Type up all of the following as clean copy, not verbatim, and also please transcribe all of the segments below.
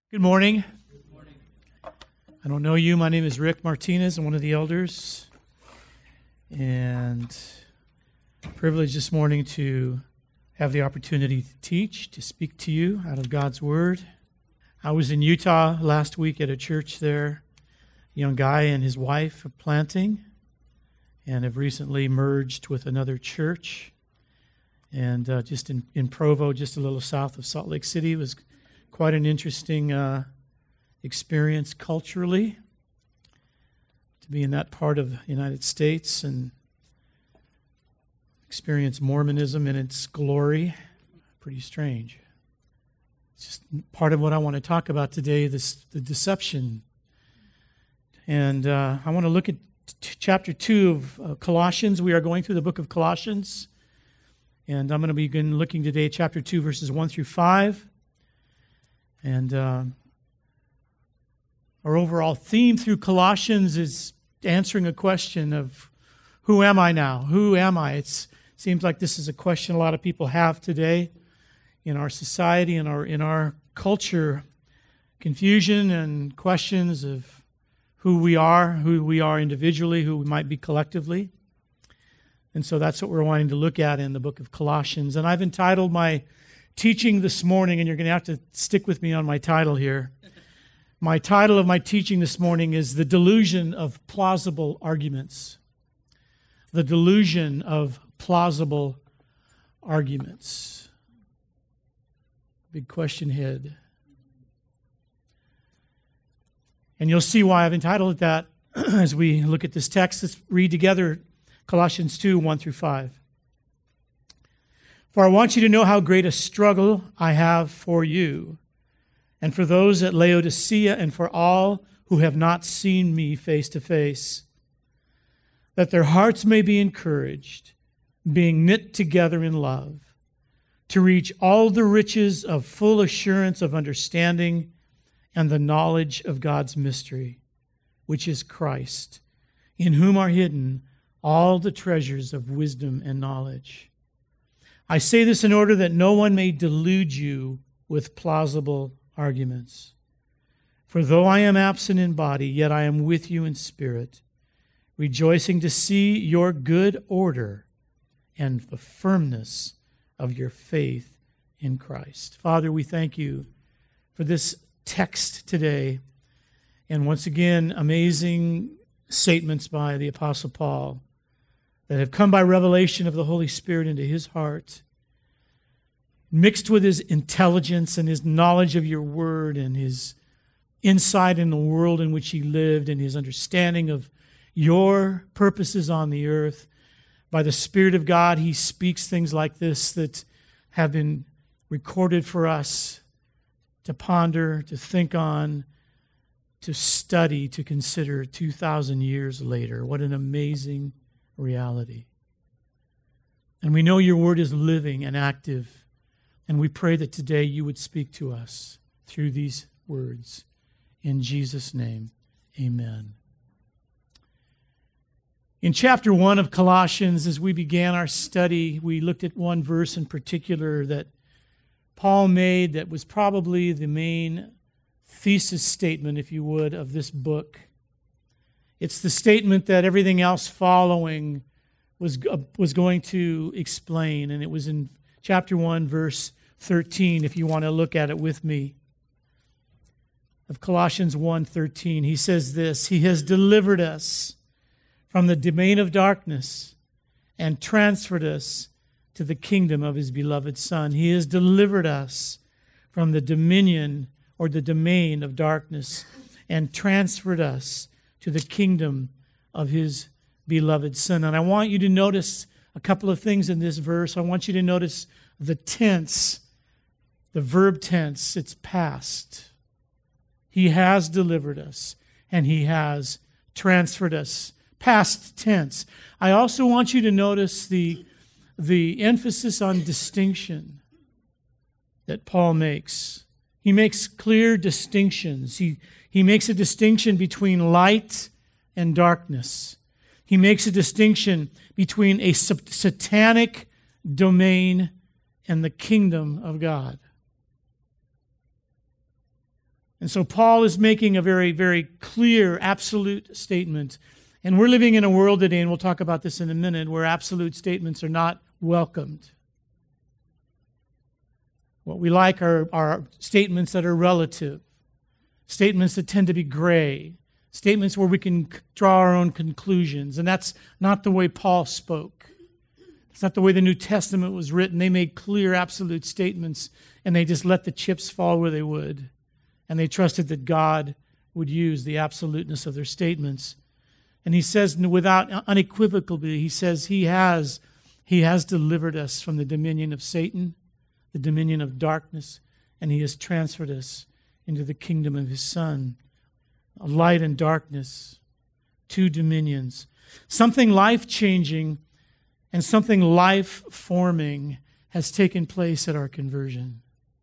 Good morning. I don't know you. My name is Rick Martinez. I'm one of the elders. And privileged this morning to have the opportunity to teach, to speak to you out of God's Word. I was in Utah last week at a church there. A young guy and his wife are planting and have recently merged with another church. And just in Provo, just a little south of Salt Lake City, was quite an interesting experience culturally to be in that part of the United States and experience Mormonism in its glory. Pretty strange. It's just part of what I want to talk about today, the deception. And I want to look at chapter 2 of Colossians. We are going through the book of Colossians. And I'm going to begin looking today at chapter 2, verses 1 through 5. And our overall theme through Colossians is answering a question of, who am I now? Who am I? It seems like this is a question a lot of people have today in our society, in our culture. Confusion and questions of who we are individually, who we might be collectively. And so that's what we're wanting to look at in the book of Colossians. And I've entitled my teaching this morning, and you're going to have to stick with me on my title here. My title of my teaching this morning is The Delusion of Plausible Arguments. The Delusion of Plausible Arguments. Big question head. And you'll see why I've entitled it that as we look at this text. Let's read together Colossians 2, 1 through 5. For I want you to know how great a struggle I have for you, and for those at Laodicea, and for all who have not seen me face to face, that their hearts may be encouraged, being knit together in love, to reach all the riches of full assurance of understanding and the knowledge of God's mystery, which is Christ, in whom are hidden all the treasures of wisdom and knowledge. I say this in order that no one may delude you with plausible arguments. For though I am absent in body, yet I am with you in spirit, rejoicing to see your good order and the firmness of your faith in Christ. Father, we thank you for this text today. And once again, amazing statements by the Apostle Paul that have come by revelation of the Holy Spirit into his heart, mixed with his intelligence and his knowledge of your word and his insight in the world in which he lived and his understanding of your purposes on the earth. By the Spirit of God, he speaks things like this that have been recorded for us to ponder, to think on, to study, to consider 2,000 years later. What an amazing reality. And we know your word is living and active, and we pray that today you would speak to us through these words. In Jesus' name, amen. In chapter 1 of Colossians, as we began our study, we looked at one verse in particular that Paul made that was probably the main thesis statement, if you would, of this book. It's the statement that everything else following was going to explain, and it was in chapter 1, verse 13, if you want to look at it with me. Of Colossians 1:13, he says this: He has delivered us from the domain of darkness and transferred us to the kingdom of his beloved Son. He has delivered us from the dominion or the domain of darkness and transferred us to the kingdom of his beloved Son. And I want you to notice a couple of things in this verse. I want you to notice the tense, the verb tense. It's past. He has delivered us, and he has transferred us. Past tense. I also want you to notice the emphasis on distinction that Paul makes. He makes clear distinctions. He makes a distinction between light and darkness. He makes a distinction between a satanic domain and the kingdom of God. And so Paul is making a very, very clear, absolute statement. And we're living in a world today, and we'll talk about this in a minute, where absolute statements are not welcomed. What we like are statements that are relative, statements that tend to be gray, statements where we can draw our own conclusions. And that's not the way Paul spoke. It's not the way the New Testament was written. They made clear, absolute statements, and they just let the chips fall where they would. And they trusted that God would use the absoluteness of their statements. And he says, without unequivocally, he says he has delivered us from the dominion of Satan, the dominion of darkness, and he has transferred us into the kingdom of his Son. Light and darkness, two dominions. Something life-changing and something life-forming has taken place at our conversion.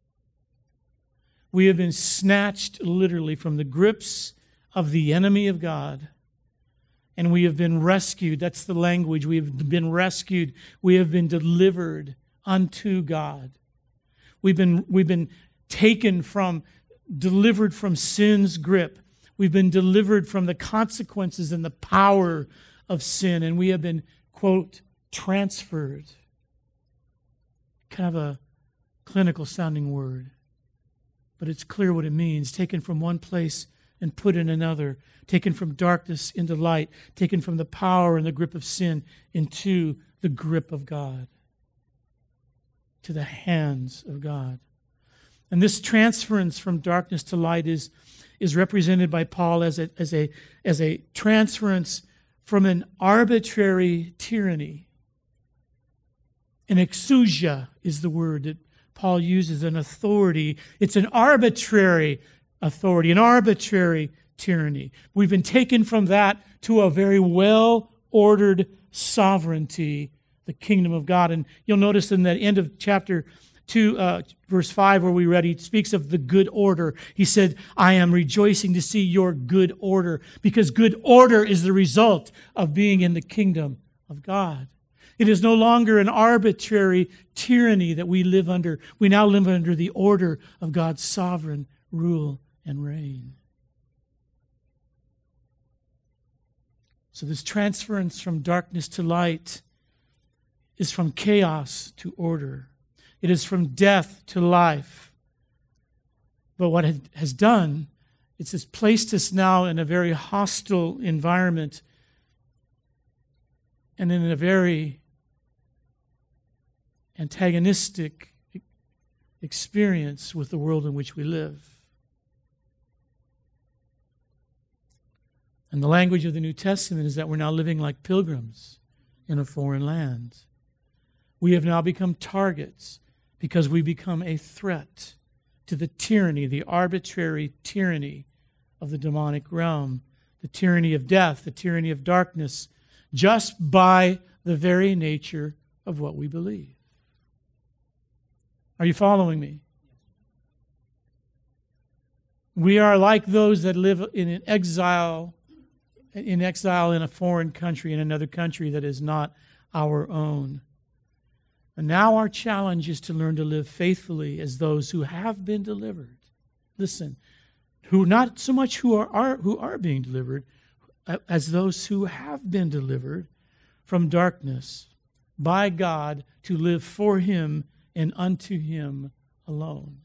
We have been snatched literally from the grips of the enemy of God, and we have been rescued. That's the language. We have been rescued. We have been delivered unto God. We've been delivered from sin's grip. We've been delivered from the consequences and the power of sin, and we have been, quote, transferred. Kind of a clinical sounding word, but it's clear what it means. Taken from one place and put in another. Taken from darkness into light. Taken from the power and the grip of sin into the grip of God. To the hands of God. And this transference from darkness to light is represented by Paul as a transference from an arbitrary tyranny. An exousia is the word that Paul uses, an authority. It's an arbitrary authority, an arbitrary tyranny. We've been taken from that to a very well-ordered sovereignty, the kingdom of God. And you'll notice in the end of chapter 2, verse 5, where we read, he speaks of the good order. He said, I am rejoicing to see your good order, because good order is the result of being in the kingdom of God. It is no longer an arbitrary tyranny that we live under. We now live under the order of God's sovereign rule and reign. So this transference from darkness to light is from chaos to order. It is from death to life. But what it has done, it's placed us now in a very hostile environment and in a very antagonistic experience with the world in which we live. And the language of the New Testament is that we're now living like pilgrims in a foreign land. We have now become targets because we become a threat to the tyranny, the arbitrary tyranny of the demonic realm, the tyranny of death, the tyranny of darkness, just by the very nature of what we believe. Are you following me? We are like those that live in exile in a foreign country, in another country that is not our own. And now our challenge is to learn to live faithfully as those who have been delivered. Listen, who not so much who are being delivered, as those who have been delivered from darkness by God to live for Him and unto Him alone.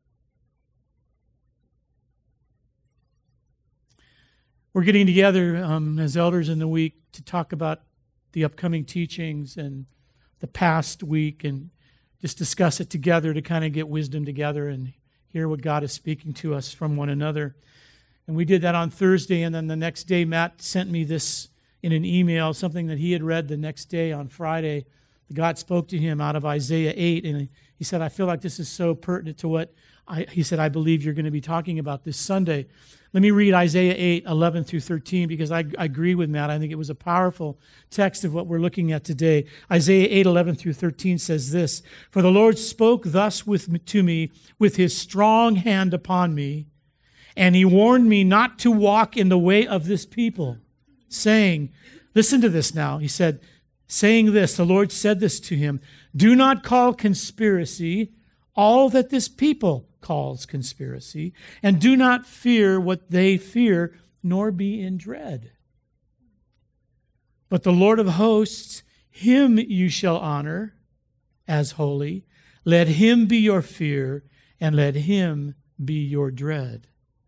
We're getting together as elders in the week to talk about the upcoming teachings and the past week and just discuss it together to kind of get wisdom together and hear what God is speaking to us from one another. And we did that on Thursday, and then the next day Matt sent me this in an email, something that he had read the next day on Friday. God spoke to him out of Isaiah 8, and he said, I feel like this is so pertinent to what he said, I believe you're going to be talking about this Sunday. Let me read Isaiah 8, 11 through 13, because I agree with Matt. I think it was a powerful text of what we're looking at today. Isaiah 8, 11 through 13 says this, For the Lord spoke thus to me with His strong hand upon me, and He warned me not to walk in the way of this people, saying, listen to this now. He said, saying this, the Lord said this to him, Do not call conspiracy all that this people calls conspiracy, and do not fear what they fear, nor be in dread. But the Lord of hosts, him you shall honor as holy. Let him be your fear, and let him be your dread.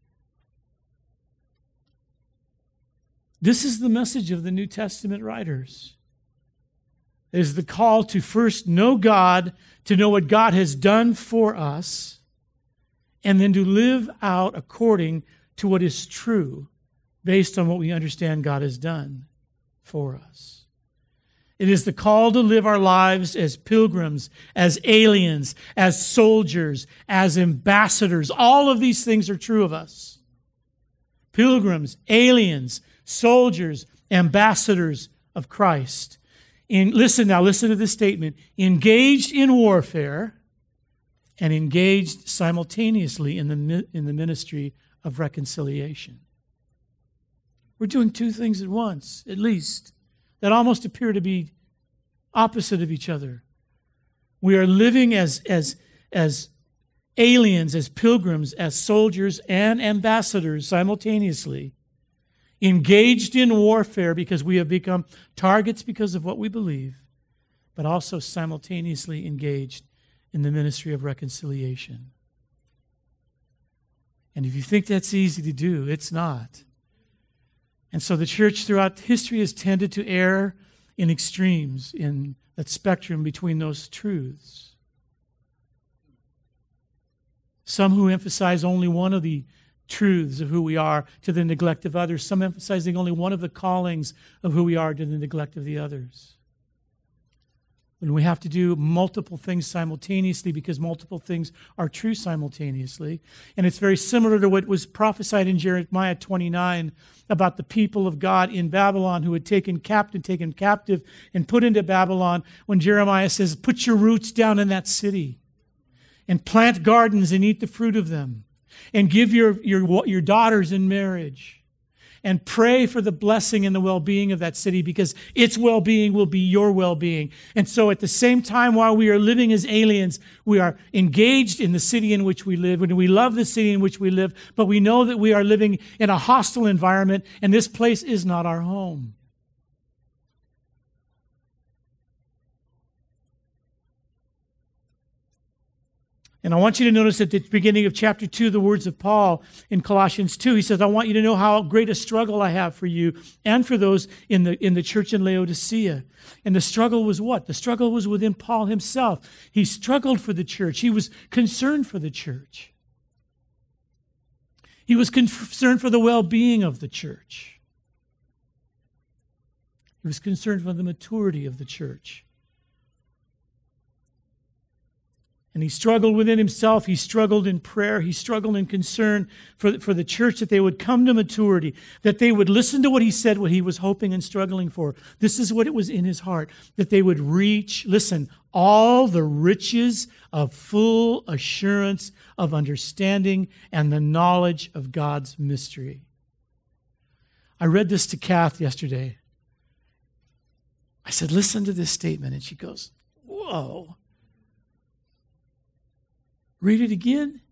This is the message of the New Testament writers. It is the call to first know God, to know what God has done for us, and then to live out according to what is true based on what we understand God has done for us. It is the call to live our lives as pilgrims, as aliens, as soldiers, as ambassadors. All of these things are true of us. Pilgrims, aliens, soldiers, ambassadors of Christ. Listen to this statement. Engaged in warfare and engaged simultaneously in the ministry of reconciliation. We're doing two things at once, at least, that almost appear to be opposite of each other. We are living as aliens, as pilgrims, as soldiers and ambassadors simultaneously, engaged in warfare because we have become targets because of what we believe, but also simultaneously engaged in the ministry of reconciliation. And if you think that's easy to do, it's not. And so the church throughout history has tended to err in extremes, in that spectrum between those truths. Some who emphasize only one of the truths of who we are to the neglect of others. Some emphasizing only one of the callings of who we are to the neglect of the others. When we have to do multiple things simultaneously because multiple things are true simultaneously. And it's very similar to what was prophesied in Jeremiah 29 about the people of God in Babylon who had taken captive and put into Babylon, when Jeremiah says, put your roots down in that city and plant gardens and eat the fruit of them. And give your daughters in marriage. And pray for the blessing and the well-being of that city, because its well-being will be your well-being. And so at the same time, while we are living as aliens, we are engaged in the city in which we live, and we love the city in which we live, but we know that we are living in a hostile environment, and this place is not our home. And I want you to notice at the beginning of chapter 2, the words of Paul in Colossians 2. He says, I want you to know how great a struggle I have for you and for those in the church in Laodicea. And the struggle was what? The struggle was within Paul himself. He struggled for the church. He was concerned for the church. He was concerned for the well-being of the church. He was concerned for the maturity of the church. And he struggled within himself. He struggled in prayer. He struggled in concern for the church, that they would come to maturity, that they would listen to what he said, what he was hoping and struggling for. This is what it was in his heart, that they would reach, listen, all the riches of full assurance of understanding and the knowledge of God's mystery. I read this to Kath yesterday. I said, listen to this statement. And she goes, whoa. Read it again.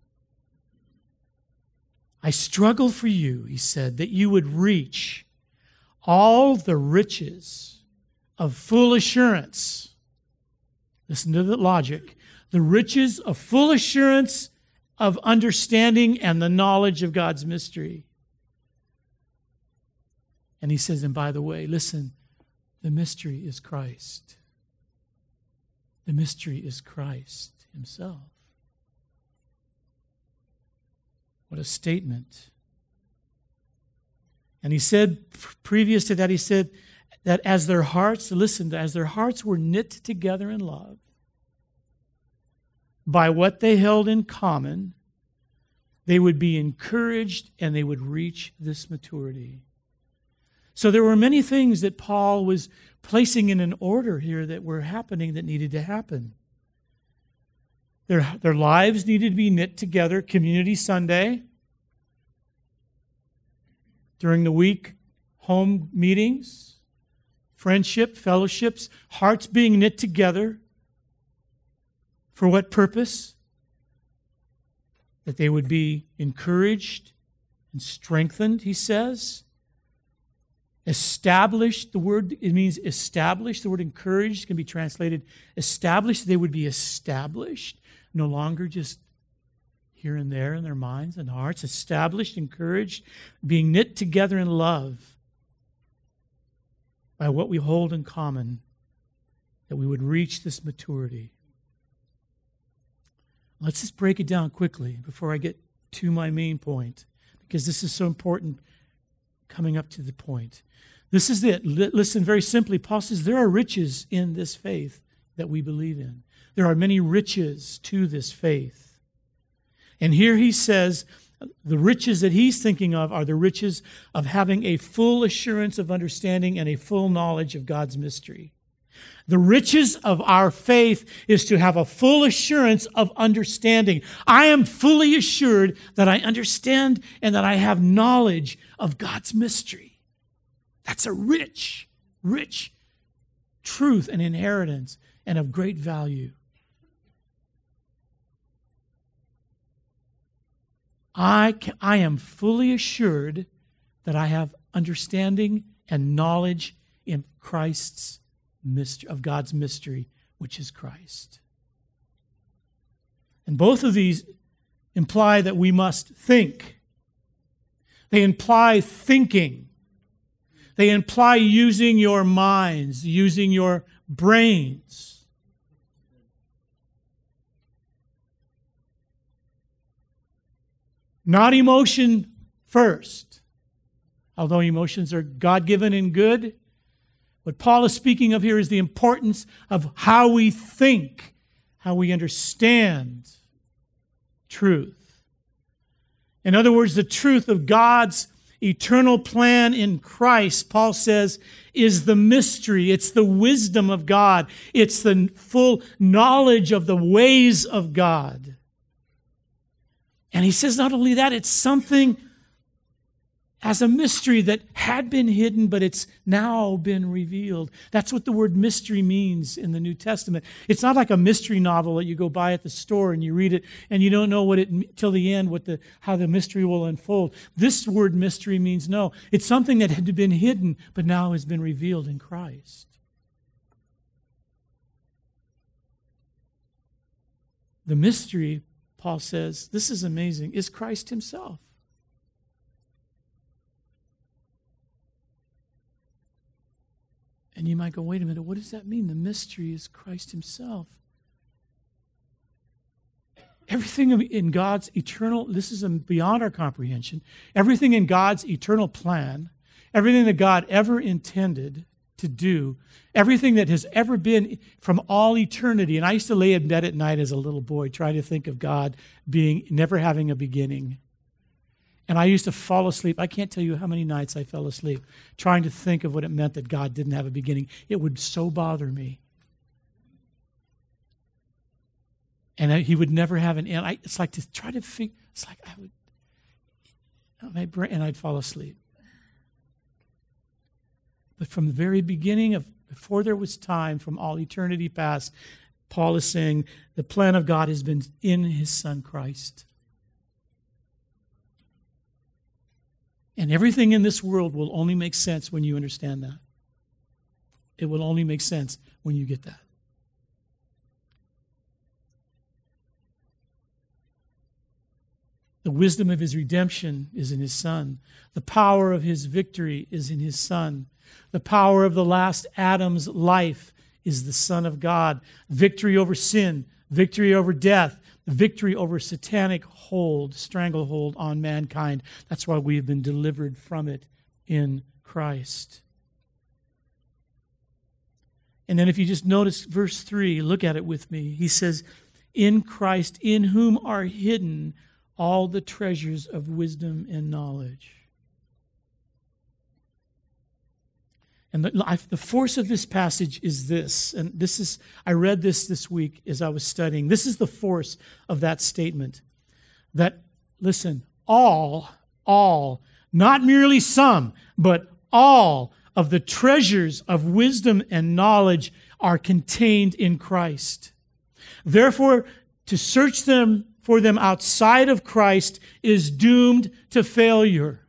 I struggle for you, he said, that you would reach all the riches of full assurance. Listen to the logic. The riches of full assurance of understanding and the knowledge of God's mystery. And he says, and by the way, listen, the mystery is Christ. The mystery is Christ himself. What a statement. And he said, previous to that, he said that as their hearts were knit together in love by what they held in common, they would be encouraged and they would reach this maturity. So there were many things that Paul was placing in an order here that were happening that needed to happen. Their lives needed to be knit together. Community Sunday. During the week, home meetings, friendship, fellowships, hearts being knit together. For what purpose? that they would be encouraged and strengthened, he says. Established, the word, it means established. The word encouraged can be translated established. They would be established, no longer just here and there in their minds and hearts. Established, encouraged, being knit together in love by what we hold in common, that we would reach this maturity. Let's just break it down quickly before I get to my main point, because this is so important coming up to the point. This is it. Listen very simply. Paul says there are riches in this faith that we believe in. There are many riches to this faith. And here he says the riches that he's thinking of are the riches of having a full assurance of understanding and a full knowledge of God's mystery. The riches of our faith is to have a full assurance of understanding. I am fully assured that I understand and that I have knowledge of God's mystery. That's a rich, rich truth and inheritance and of great value. I am fully assured that I have understanding and knowledge in Christ's mystery, of God's mystery, which is Christ. And both of these imply that we must think. They imply thinking. They imply using your minds, using your brains. Not emotion first. Although emotions are God-given and good, what Paul is speaking of here is the importance of how we think, how we understand truth. In other words, the truth of God's eternal plan in Christ, Paul says, is the mystery. It's the wisdom of God. It's the full knowledge of the ways of God. And he says not only that, it's something as a mystery that had been hidden, but it's now been revealed. That's what the word mystery means in the New Testament. It's not like a mystery novel that you go buy at the store and you read it and you don't know till the end how the mystery will unfold. This word mystery means no. It's something that had been hidden, but now has been revealed in Christ. The mystery, Paul says, this is amazing, is Christ himself. And you might go, wait a minute, what does that mean? The mystery is Christ himself. Everything in God's eternal, this is beyond our comprehension, everything in God's eternal plan, everything that God ever intended to do, everything that has ever been from all eternity. And I used to lay in bed at night as a little boy trying to think of God never having a beginning. And I used to fall asleep. I can't tell you how many nights I fell asleep trying to think of what it meant that God didn't have a beginning. It would so bother me. And he would never have an end. It's like to try to figure, it's like I would, my brain, and I'd fall asleep. But from the very beginning before there was time, from all eternity past, Paul is saying the plan of God has been in his Son Christ. And everything in this world will only make sense when you understand that. It will only make sense when you get that. The wisdom of his redemption is in his Son. The power of his victory is in his Son. The power of the last Adam's life is the Son of God. Victory over sin, victory over death, victory over satanic stranglehold on mankind. That's why we have been delivered from it in Christ. And then if you just notice verse 3, look at it with me. He says, in Christ, in whom are hidden all the treasures of wisdom and knowledge. And the force of this passage is this, and I read this week as I was studying. This is the force of that statement. That, listen, all, not merely some, but all of the treasures of wisdom and knowledge are contained in Christ. Therefore, to search them for them outside of Christ is doomed to failure.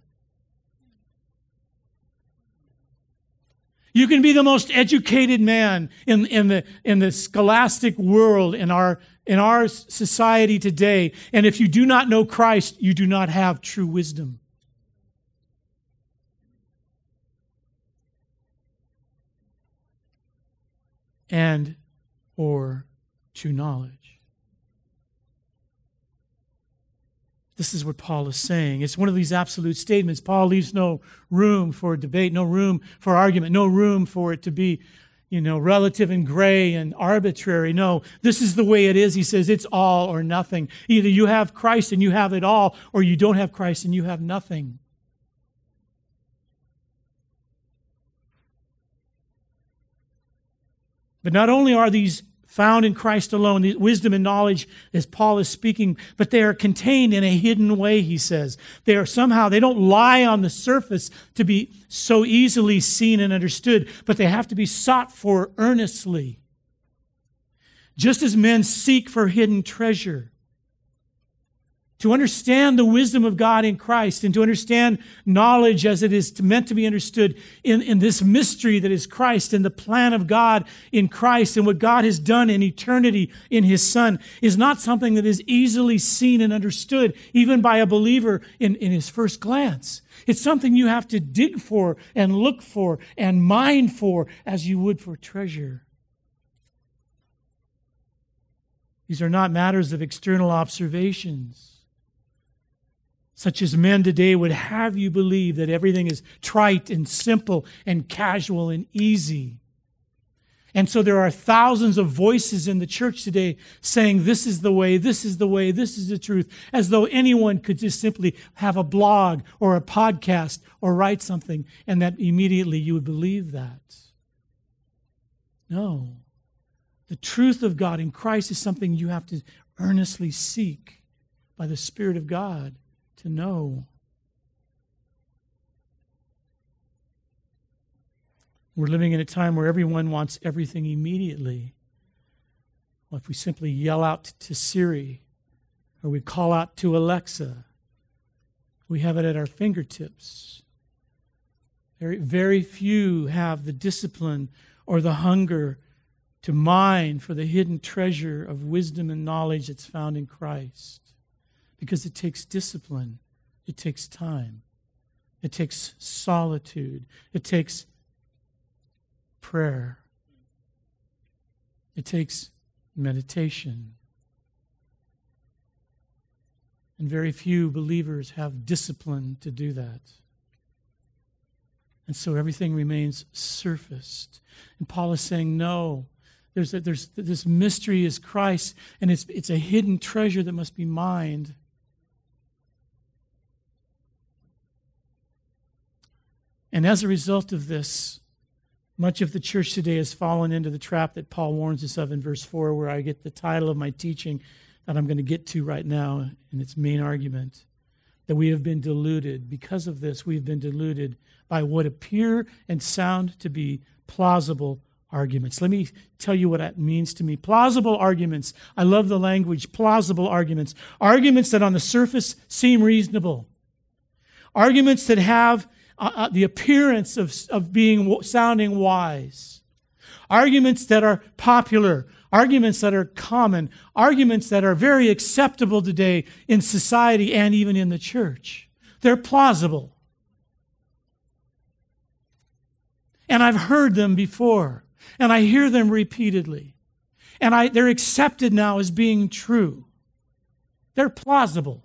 You can be the most educated man in the scholastic world, in our society today, and if you do not know Christ, you do not have true wisdom. And or true knowledge. This is what Paul is saying. It's one of these absolute statements. Paul leaves no room for debate, no room for argument, no room for it to be, relative and gray and arbitrary. No, this is the way it is. He says it's all or nothing. Either you have Christ and you have it all, or you don't have Christ and you have nothing. But not only are these found in Christ alone, the wisdom and knowledge as Paul is speaking, but they are contained in a hidden way, he says. They don't lie on the surface to be so easily seen and understood, but they have to be sought for earnestly. Just as men seek for hidden treasure. To understand the wisdom of God in Christ and to understand knowledge as it is meant to be understood in this mystery that is Christ and the plan of God in Christ and what God has done in eternity in His Son is not something that is easily seen and understood even by a believer in his first glance. It's something you have to dig for and look for and mine for as you would for treasure. These are not matters of external observations, such as men today would have you believe that everything is trite and simple and casual and easy. And so there are thousands of voices in the church today saying this is the way, this is the way, this is the truth, as though anyone could just simply have a blog or a podcast or write something and that immediately you would believe that. No. The truth of God in Christ is something you have to earnestly seek by the Spirit of God to know. We're living in a time where everyone wants everything immediately. Well, if we simply yell out to Siri or we call out to Alexa, we have it at our fingertips. Very, very few have the discipline or the hunger to mine for the hidden treasure of wisdom and knowledge that's found in Christ. Because it takes discipline, it takes time, it takes solitude, it takes prayer, it takes meditation. And very few believers have discipline to do that. And so everything remains surfaced. And Paul is saying, no, there's this mystery is Christ, and it's a hidden treasure that must be mined. And as a result of this, much of the church today has fallen into the trap that Paul warns us of in verse 4, where I get the title of my teaching that I'm going to get to right now in its main argument, that we have been deluded. Because of this, we've been deluded by what appear and sound to be plausible arguments. Let me tell you what that means to me. Plausible arguments. I love the language, plausible arguments. Arguments that on the surface seem reasonable. Arguments that have the appearance of sounding wise. Arguments that are popular. Arguments that are common. Arguments that are very acceptable today in society and even in the church. They're plausible. And I've heard them before. And I hear them repeatedly. And they're accepted now as being true. They're plausible.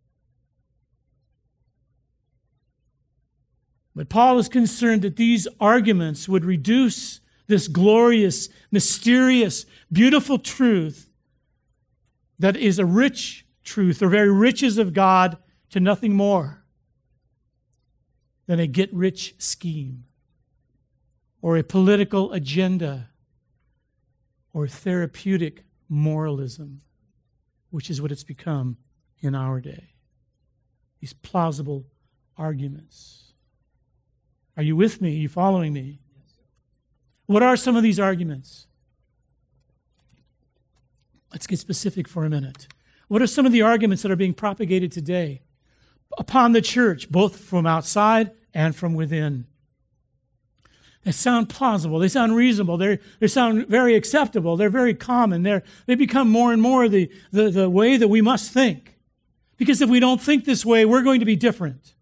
But Paul is concerned that these arguments would reduce this glorious, mysterious, beautiful truth that is a rich truth, the very riches of God, to nothing more than a get-rich scheme or a political agenda or therapeutic moralism, which is what it's become in our day. These plausible arguments. Are you with me? Are you following me? What are some of these arguments? Let's get specific for a minute. What are some of the arguments that are being propagated today upon the church, both from outside and from within? They sound plausible. They sound reasonable. They sound very acceptable. They're very common. They become more and more the way that we must think. Because if we don't think this way, we're going to be different.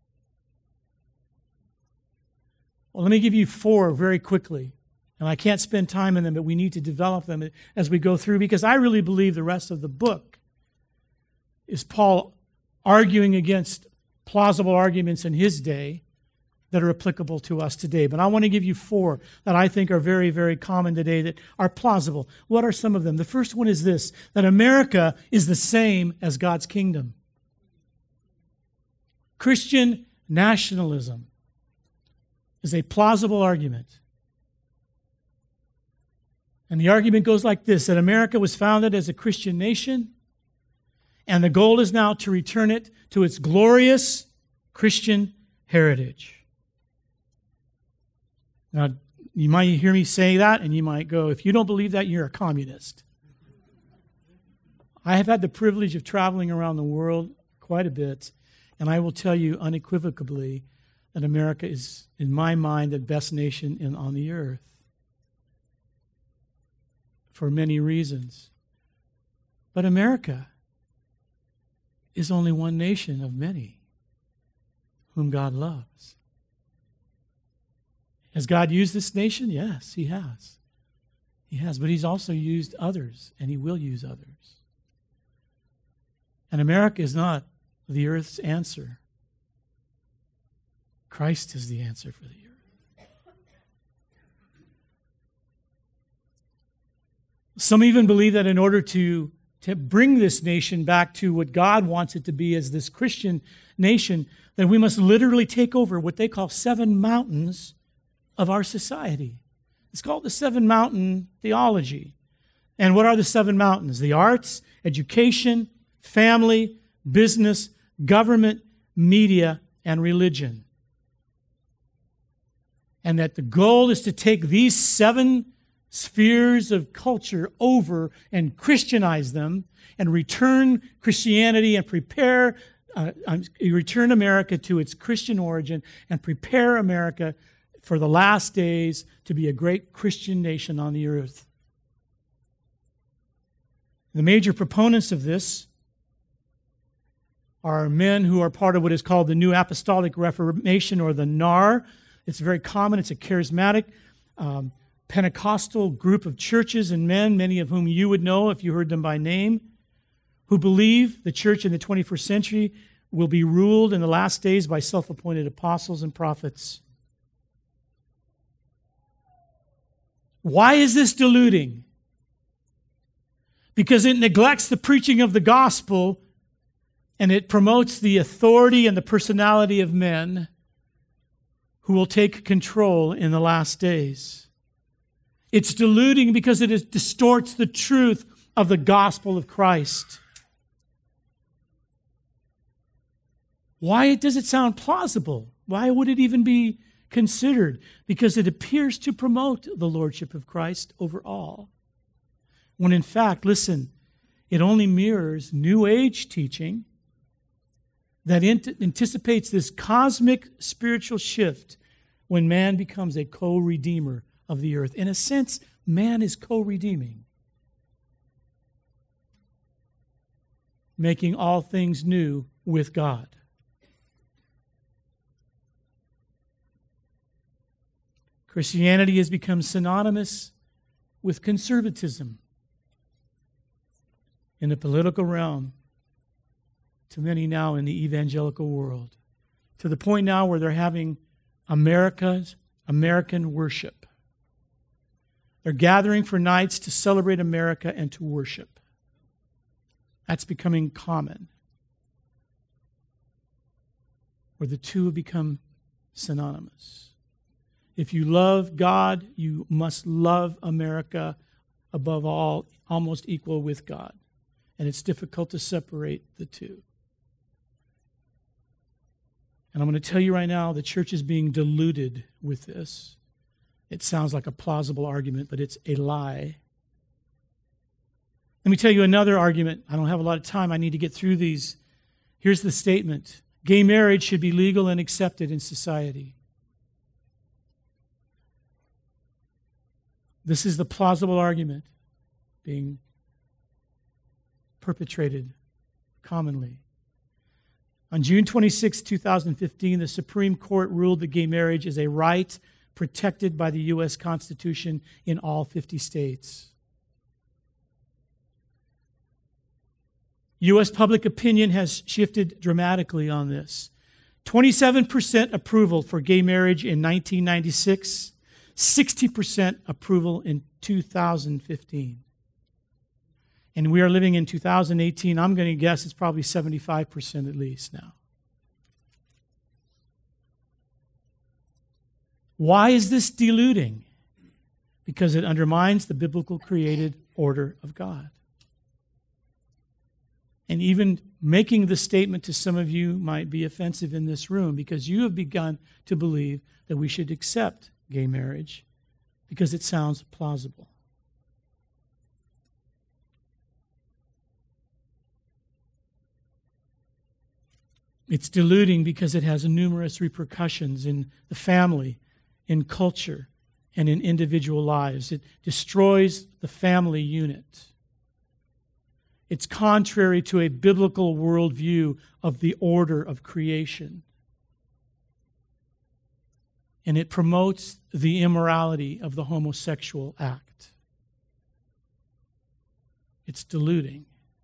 Well, let me give you 4 very quickly. And I can't spend time on them, but we need to develop them as we go through, because I really believe the rest of the book is Paul arguing against plausible arguments in his day that are applicable to us today. But I want to give you 4 that I think are very, very common today that are plausible. What are some of them? The first one is this, that America is the same as God's kingdom. Christian nationalism is a plausible argument. And the argument goes like this, that America was founded as a Christian nation, and the goal is now to return it to its glorious Christian heritage. Now, you might hear me say that, and you might go, if you don't believe that, you're a communist. I have had the privilege of traveling around the world quite a bit, and I will tell you unequivocally that America is, in my mind, the best nation on the earth. For many reasons. But America is only one nation of many whom God loves. Has God used this nation? Yes, He has. He has, but He's also used others, and He will use others. And America is not the earth's answer. Christ is the answer for the earth. Some even believe that in order to bring this nation back to what God wants it to be as this Christian nation, that we must literally take over what they call 7 mountains of our society. It's called the 7 mountain theology. And what are the 7 mountains? The arts, education, family, business, government, media, and religion. And that the goal is to take these 7 spheres of culture over and Christianize them and return Christianity and return America to its Christian origin and prepare America for the last days to be a great Christian nation on the earth. The major proponents of this are men who are part of what is called the New Apostolic Reformation, or the NAR. It's very common. It's a charismatic Pentecostal group of churches and men, many of whom you would know if you heard them by name, who believe the church in the 21st century will be ruled in the last days by self-appointed apostles and prophets. Why is this deluding? Because it neglects the preaching of the gospel, and it promotes the authority and the personality of men who will take control in the last days. It's deluding because it distorts the truth of the gospel of Christ. Why does it sound plausible? Why would it even be considered? Because it appears to promote the lordship of Christ over all. When in fact, listen, it only mirrors New Age teaching that anticipates this cosmic spiritual shift when man becomes a co-redeemer of the earth. In a sense, man is co-redeeming, making all things new with God. Christianity has become synonymous with conservatism in the political realm, to many now in the evangelical world, to the point now where they're having American worship. They're gathering for nights to celebrate America and to worship. That's becoming common, where the two have become synonymous. If you love God, you must love America above all, almost equal with God. And it's difficult to separate the two. And I'm going to tell you right now, the church is being deluded with this. It sounds like a plausible argument, but it's a lie. Let me tell you another argument. I don't have a lot of time. I need to get through these. Here's the statement. Gay marriage should be legal and accepted in society. This is the plausible argument being perpetrated commonly. On June 26, 2015, the Supreme Court ruled that gay marriage is a right protected by the U.S. Constitution in all 50 states. U.S. public opinion has shifted dramatically on this. 27% approval for gay marriage in 1996, 60% approval in 2015. And we are living in 2018. I'm going to guess it's probably 75% at least now. Why is this diluting? Because it undermines the biblical created order of God. And even making the statement to some of you might be offensive in this room because you have begun to believe that we should accept gay marriage because it sounds plausible. It's diluting because it has numerous repercussions in the family, in culture, and in individual lives. It destroys the family unit. It's contrary to a biblical worldview of the order of creation. And it promotes the immorality of the homosexual act. It's diluting.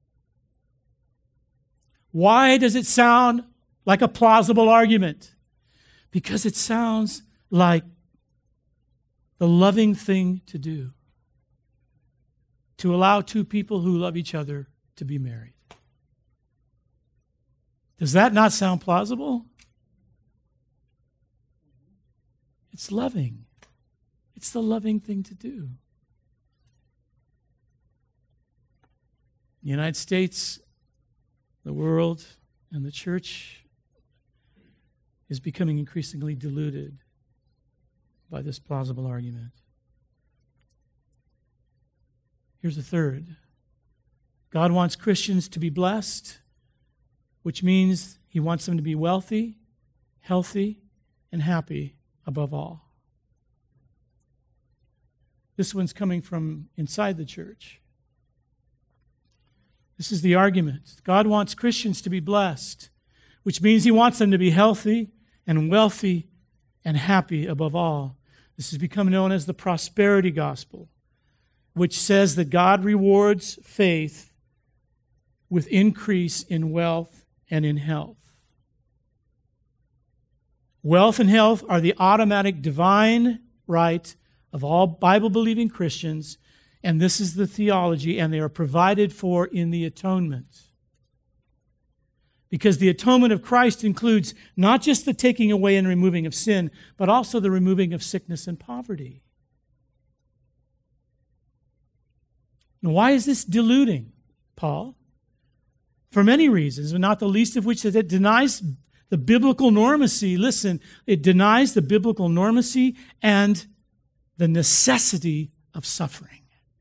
Why does it sound like a plausible argument? Because it sounds like the loving thing to do. To allow two people who love each other to be married. Does that not sound plausible? It's loving. It's the loving thing to do. The United States, the world, and the church is becoming increasingly diluted by this plausible argument. Here's a third. God wants Christians to be blessed, which means He wants them to be wealthy, healthy, and happy above all. This one's coming from inside the church. This is the argument. God wants Christians to be blessed, which means He wants them to be healthy and wealthy and happy above all. This has become known as the prosperity gospel, which says that God rewards faith with increase in wealth and in health. Wealth and health are the automatic divine right of all Bible-believing Christians, and this is the theology, and they are provided for in the atonement. Because the atonement of Christ includes not just the taking away and removing of sin, but also the removing of sickness and poverty. Now, why is this diluting, Paul? For many reasons, but not the least of which is that it denies the biblical normacy. Listen, it denies the biblical normacy and the necessity of suffering.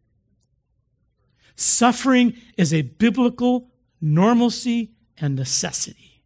Suffering is a biblical normalcy and necessity.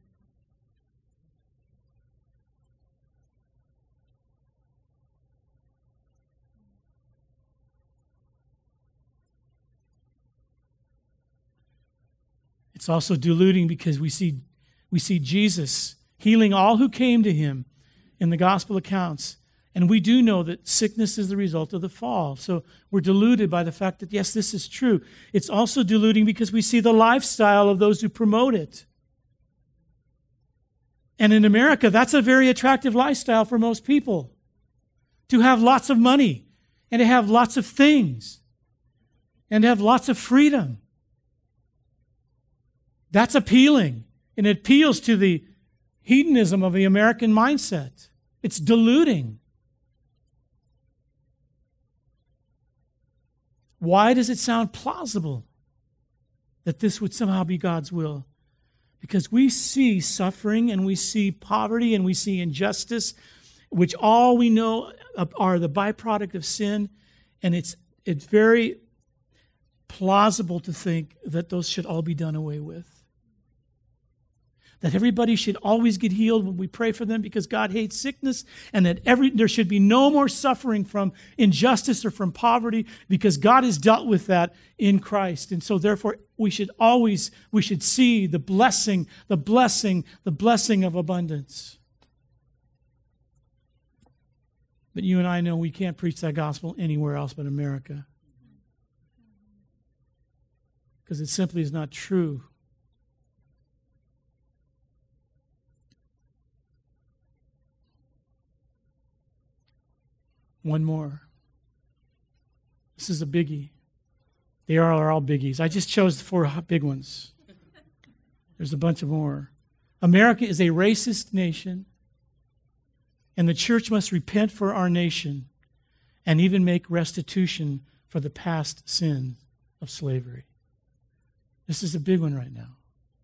It's also diluting because we see Jesus healing all who came to Him in the gospel accounts. And we do know that sickness is the result of the fall. So we're deluded by the fact that, yes, this is true. It's also diluting because we see the lifestyle of those who promote it. And in America, that's a very attractive lifestyle for most people. To have lots of money and to have lots of things and to have lots of freedom. That's appealing. And it appeals to the hedonism of the American mindset. It's diluting. Why does it sound plausible that this would somehow be God's will? Because we see suffering and we see poverty and we see injustice, which all we know are the byproduct of sin. And it's very plausible to think that those should all be done away with. That everybody should always get healed when we pray for them because God hates sickness, and that there should be no more suffering from injustice or from poverty because God has dealt with that in Christ. And so therefore we should see the blessing of abundance. But you and I know we can't preach that gospel anywhere else but America. Because it simply is not true. One more. This is a biggie. They are all biggies. I just chose the 4 big ones. There's a bunch of more. America is a racist nation, and the church must repent for our nation and even make restitution for the past sin of slavery. This is a big one right now.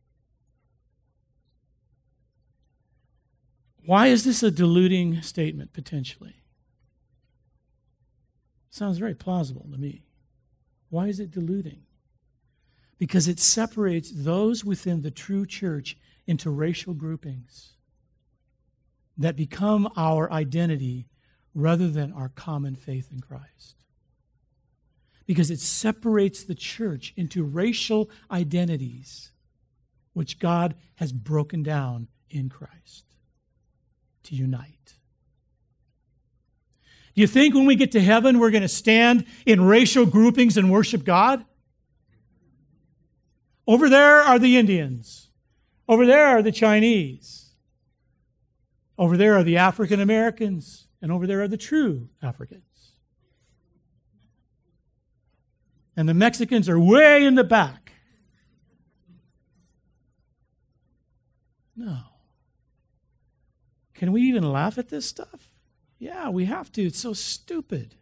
Why is this a deluding statement, potentially? Sounds very plausible to me. Why is it deluding? Because it separates those within the true church into racial groupings that become our identity rather than our common faith in Christ. Because it separates the church into racial identities which God has broken down in Christ to unite. Do you think when we get to heaven we're going to stand in racial groupings and worship God? Over there are the Indians. Over there are the Chinese. Over there are the African Americans. And over there are the true Africans. And the Mexicans are way in the back. No. Can we even laugh at this stuff? Yeah, we have to. It's so stupid.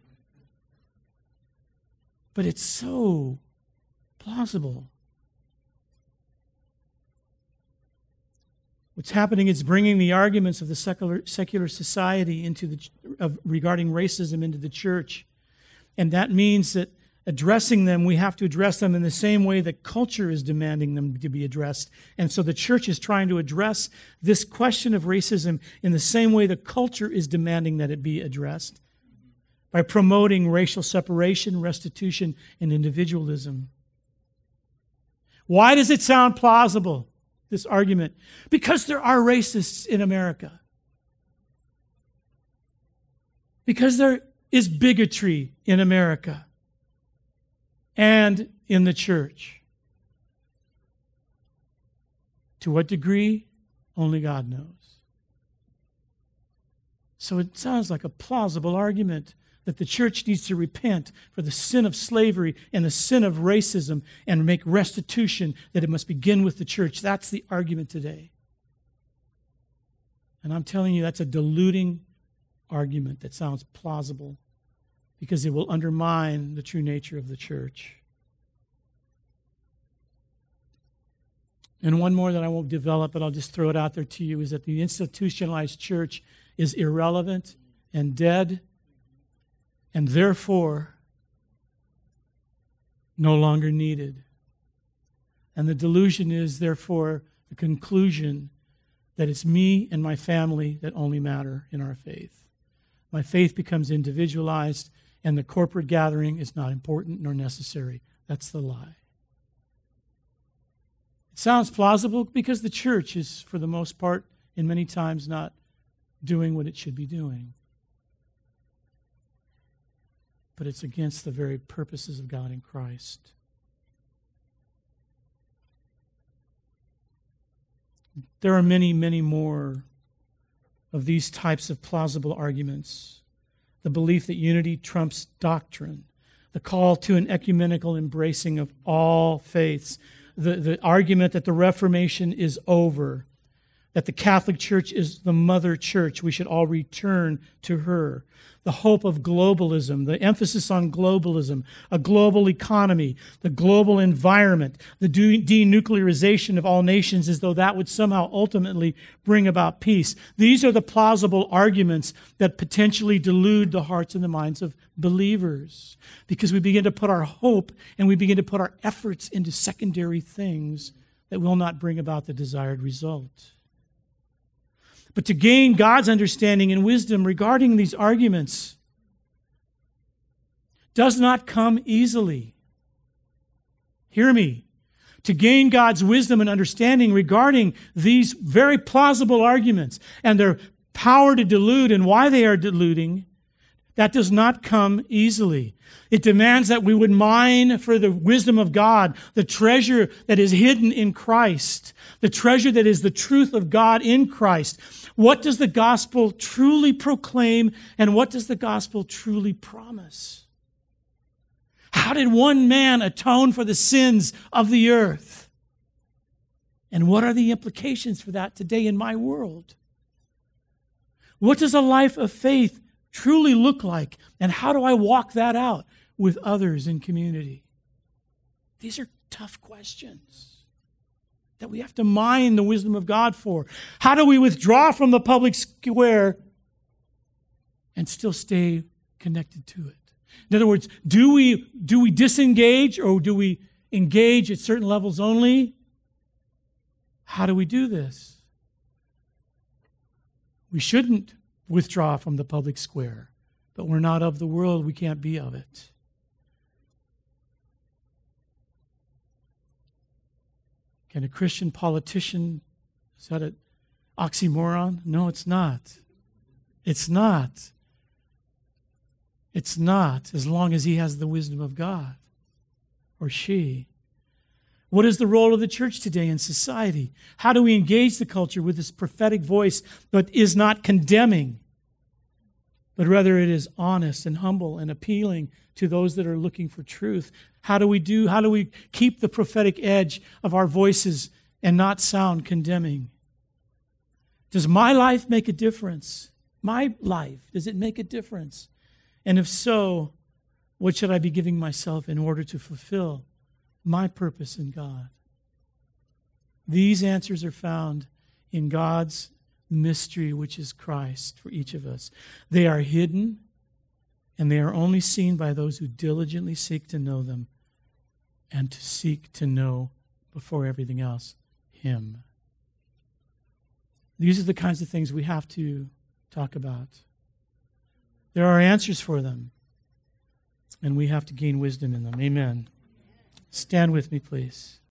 But it's so plausible. What's happening is bringing the arguments of the secular society regarding racism into the church. And that means that addressing them, we have to address them in the same way that culture is demanding them to be addressed. And so the church is trying to address this question of racism in the same way the culture is demanding that it be addressed, by promoting racial separation, restitution, and individualism. Why does it sound plausible, this argument? Because there are racists in America. Because there is bigotry in America. And in the church. To what degree? Only God knows. So it sounds like a plausible argument that the church needs to repent for the sin of slavery and the sin of racism and make restitution, that it must begin with the church. That's the argument today. And I'm telling you, that's a deluding argument that sounds plausible, because it will undermine the true nature of the church. And one more that I won't develop, but I'll just throw it out there to you, is that the institutionalized church is irrelevant and dead, and therefore no longer needed. And the delusion is, therefore, the conclusion that it's me and my family that only matter in our faith. My faith becomes individualized, and the corporate gathering is not important nor necessary. That's the lie. It sounds plausible because the church is, for the most part, and many times, not doing what it should be doing. But it's against the very purposes of God in Christ. There are many, many more of these types of plausible arguments. The belief that unity trumps doctrine, the call to an ecumenical embracing of all faiths, the argument that the Reformation is over, that the Catholic Church is the mother church. We should all return to her. The hope of globalism, the emphasis on globalism, a global economy, the global environment, the denuclearization of all nations as though that would somehow ultimately bring about peace. These are the plausible arguments that potentially delude the hearts and the minds of believers, because we begin to put our hope and we begin to put our efforts into secondary things that will not bring about the desired result. But to gain God's understanding and wisdom regarding these arguments does not come easily. Hear me. To gain God's wisdom and understanding regarding these very plausible arguments and their power to delude and why they are deluding, that does not come easily. It demands that we would mine for the wisdom of God, the treasure that is hidden in Christ, the treasure that is the truth of God in Christ. What does the gospel truly proclaim, and what does the gospel truly promise? How did one man atone for the sins of the earth? And what are the implications for that today in my world? What does a life of faith truly look like, and how do I walk that out with others in community? These are tough questions that we have to mine the wisdom of God for. How do we withdraw from the public square and still stay connected to it? In other words, do we disengage, or do we engage at certain levels only? How do we do this? We shouldn't withdraw from the public square, but we're not of the world. We can't be of it. Can a Christian politician, is that an oxymoron? No, it's not. It's not. It's not, as long as he has the wisdom of God, or she. What is the role of the church today in society? How do we engage the culture with this prophetic voice that is not condemning, but rather it is honest and humble and appealing to those that are looking for truth? How do we keep the prophetic edge of our voices and not sound condemning? Does my life make a difference? My life, does it make a difference? And if so, what should I be giving myself in order to fulfill my purpose in God? These answers are found in God's mystery, which is Christ, for each of us. They are hidden, and they are only seen by those who diligently seek to know them and to seek to know, before everything else, Him. These are the kinds of things we have to talk about. There are answers for them, and we have to gain wisdom in them. Amen. Stand with me, please.